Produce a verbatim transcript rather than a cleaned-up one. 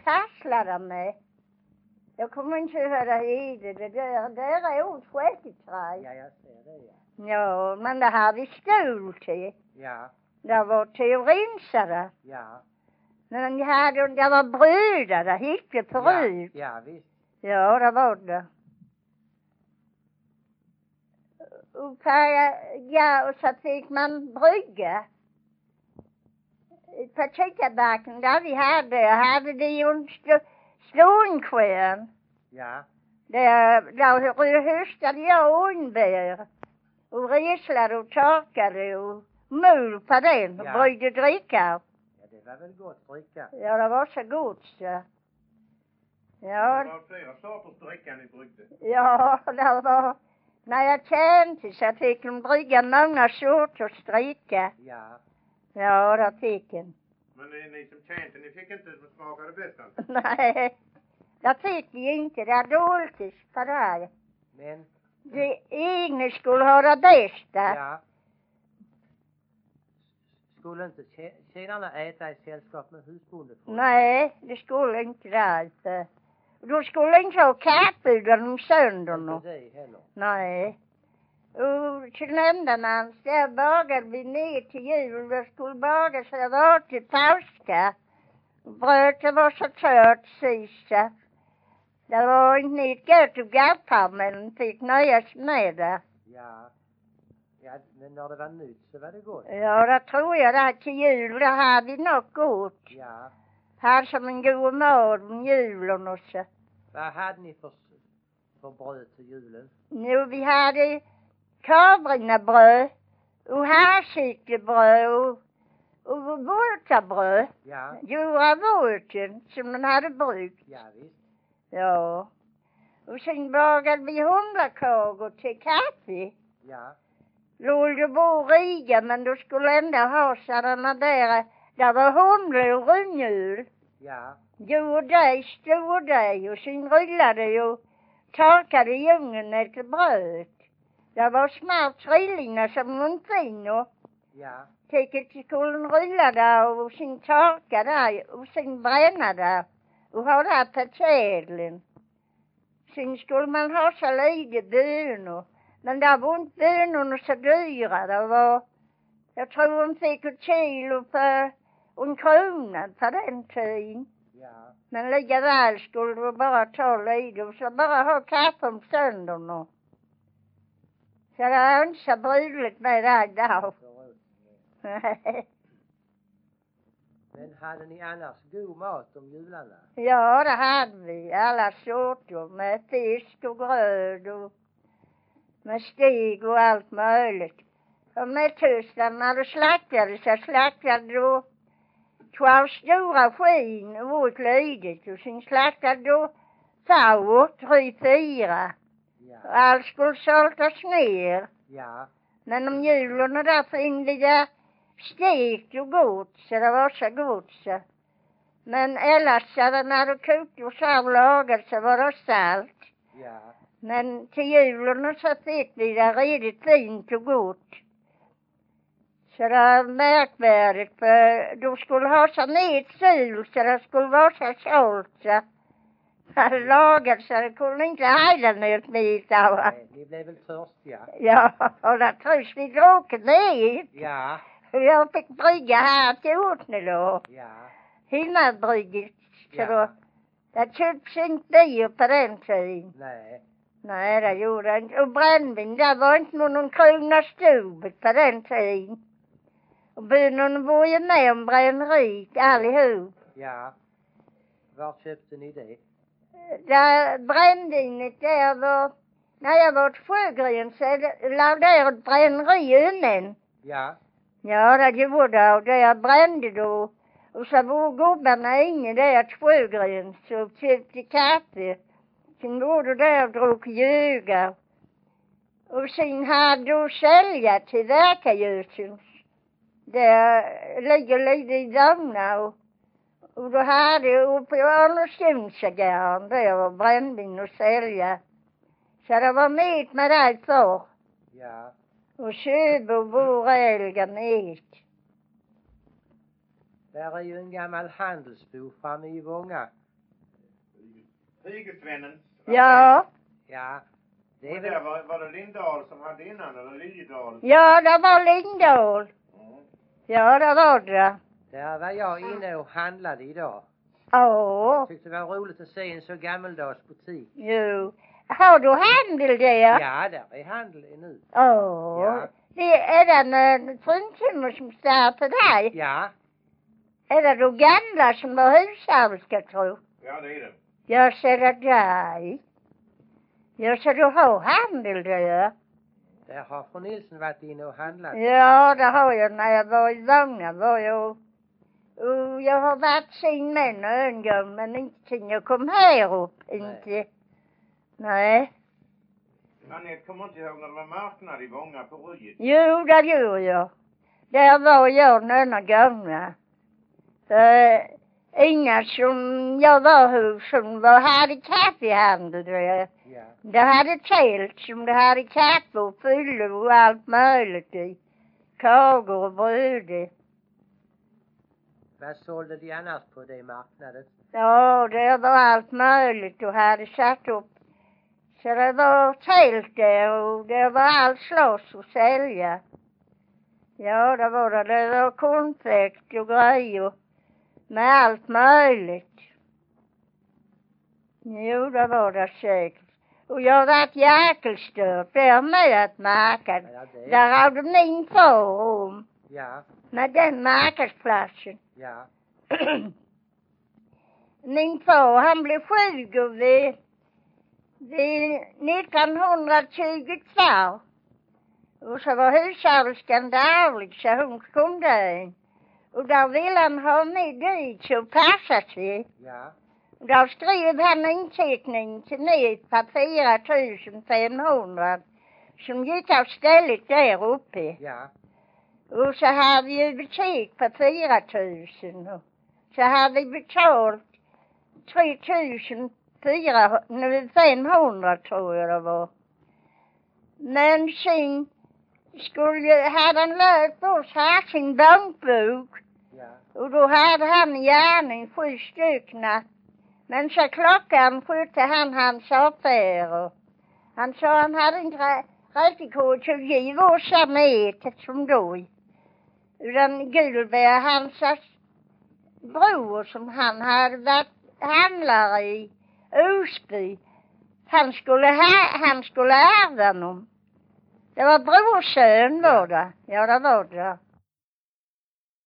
kasslar de med. Jag kommer inte höra i det. Det där, där är åt självträd. Ja, jag ser det, ja. Ja, men det har vi skol till. Ja, Det var till att rensa det. ja. Men jag hade, det var bröder, det hittade förut. Ja, ja, visst. Ja, det var det. Och, ja, och så fick man brygga. På Kikabacken där vi hade, hade de ju en slånkvän. Ja. Där, där höstade jag ugnbär. Och reslade och torkade och mul på den och Ja. brygde dricka. Ja, det var väl gott dricka. Ja, det var så gott så. Ja. Det var flera sorters dricka ni bryggde. Ja, det var... När jag kände så fick de brygga många sorters dricka. Ja. Ja, det fick en. Men ni, ni som kände, ni fick inte som smakade bäst alltså? Nej, det fick vi inte. Det är dåligt för det. Men? Det egna skulle ha det bästa. Ja. Skulle inte tjejerna äta i sällskap med husbondefolk? Nej, det skulle inte det alltså. Då skulle inte ha kattbuden om söndagen. Inte det heller? Nej. Och till nämndemans, där bagade vi ner till jul. Det skulle bagas så det var till påska. Brödet var så tört sista. Det var inte ett gott och gappar, men fick nöjas med det. Ja. Ja, men när det var nytt så var det gott. Ja, det tror jag det. Till jul, det hade vi nog gott. Ja. Här som en god mat om julen och så. Vad hade ni för, för bröd till julen? Nu, vi hade kavrinnebröd och härsiktebröd och, och våtabröd. Ja. Gjorde våten som man hade bryggt. Ja, visst. Ja. Och sen bagade vi humlekakor till kaffe. Ja. Låg det på Riga, men du skulle ändå ha sådana där. Där var humle och rundhjul. Ja. Gjorde dig, stod dig och sen rullade ju torkade djungeln efter bröd. Det var små trillingar som muntino. Ja. Tycket skulle rulla där och sen torka där och sen bränna där. Och ha det på tädlen. Sen skulle man ha så lite bönor. Men där var inte bönorna så dyra. Det var, jag tror de fick ett kilo för en krona på den tiden. Ja. Men lika väl skulle du bara ta lite och så bara ha kaffe om söndagen. Så det är inte så brydligt med det idag. Nej. Men hade ni annars god mat om jularna? Ja, det hade vi. Alla sorter med fisk och gröd och med stig och allt möjligt. Och med tösten när du slaktade så slaktade du två stora skin och ett litet. Och sen slaktade du två, tre, fyra. Ja. Och allt skulle saltas ner. Ja. Men om julen och där finns det stekt och gott så det var så gott så. Men ellers så när du kokade och så lagade så var det salt. Ja. Men till julen så fick vi det riktigt fint och gott. Så det är märkvärdigt för du skulle ha så net sul så det skulle vara så salt så. Det lagade så det kunde inte hejda något med det. Nej, ni blev väl törstiga? Ja, och det trus vi druckit ner. Ja. Jag fick brygga här till Ortne då. Ja. Himmelbrygget. Så Ja. då, det köptes inte bio på den tiden. Nej. Nej, det gjorde det inte. Och brännvin, det var inte någon krona stubet på den tiden. Och bönorna var ju med om bränneriet allihop. Ja. Var köpte ni det? Där brännvinet där var, när jag var till Sjögren så låg där ett bränneri innan. Ja. Ja, det gjorde det. Och där brände då. Och så var gubbarna inne där till Sjögren så köpte kaffe. Sen var du där och drog ljuga. Och sen hade du sälja till Verkajösens. Där ligger lite i Damna och, och då hade jag uppe i Arnösundsagaren där var brännvin och sälja. Så det var med med det för. Ja. Och Söbo bor älga med. Där är ju en gammal handelsbo framme i Vånga Hygesvännen. Ja. Ja. Det är Och väl... där var, var det Lindahl som hade innan, eller Liljedahl? Ja, det var Lindahl. Mm. Ja, det var det. Där var jag inne och handlade idag. Ja. Tyckte det var roligt att se en så gammaldags butik. Jo. Har du handel där? Ja, där är handel nu. Ja. Ja. Det är den uh, fruntimmer som startar dig. Ja. Är det de gamla som var husar, ska jag tro? Ja, det är det. Jag ser det dig. Ja, så du har handel där? Där har fru Nilsson varit inne och handlat. Ja, det har jag när jag var i Vånga. Var jag, och jag har varit sin män en gång, men inte sen jag kom här upp. Inte. Nej. Anette kommer inte ihåg när det var marknad i Vånga på Ryet. Jo, det gör jag. Där var jag några gånger. För inga som jag var hos som var, hade kaffehandel där. Ja. Det hade tält som det hade kaffe och fylle och allt möjligt i. Kakor och bröd. Vad sålde de annars på det marknaden? Ja, det var allt möjligt och hade satt upp. Så det var tält där och det var allt slåss och sälja. Ja, det var det. Det var konfekt och grejer med allt möjligt. Jo, det var det säkert. Och jag har varit jäkelstört. Det har med att märka. Ja, det är... Där hade min far om. Ja. Med den marknadsplatsen. Ja. Min far, han blev sjuk vid, vid nittonhundratjugotvå. Och så var hushållerskan dålig så hon kom där. Och där ville han ha med dit så passa sig. Ja. Och då skrev han inteckning till mig på fyra tusen femhundra som gick av stället där uppe. Ja. Och så hade vi butik på fyra tusen. Och så hade vi betalt tre tusen femhundra tror jag det var. Men sen skulle, hade han lärt oss här sin bankbok. Ja. Och då hade han gärning sju stycken. Men så klockan skötte han hans affärer. Han sa han hade inte riktigt råd att ge oss metet som då. Utan Gulberg, hans bror som han hade varit handlare i Osby. Han skulle, ha, han skulle ärva honom. Det var brorsön var det. Ja, det var det.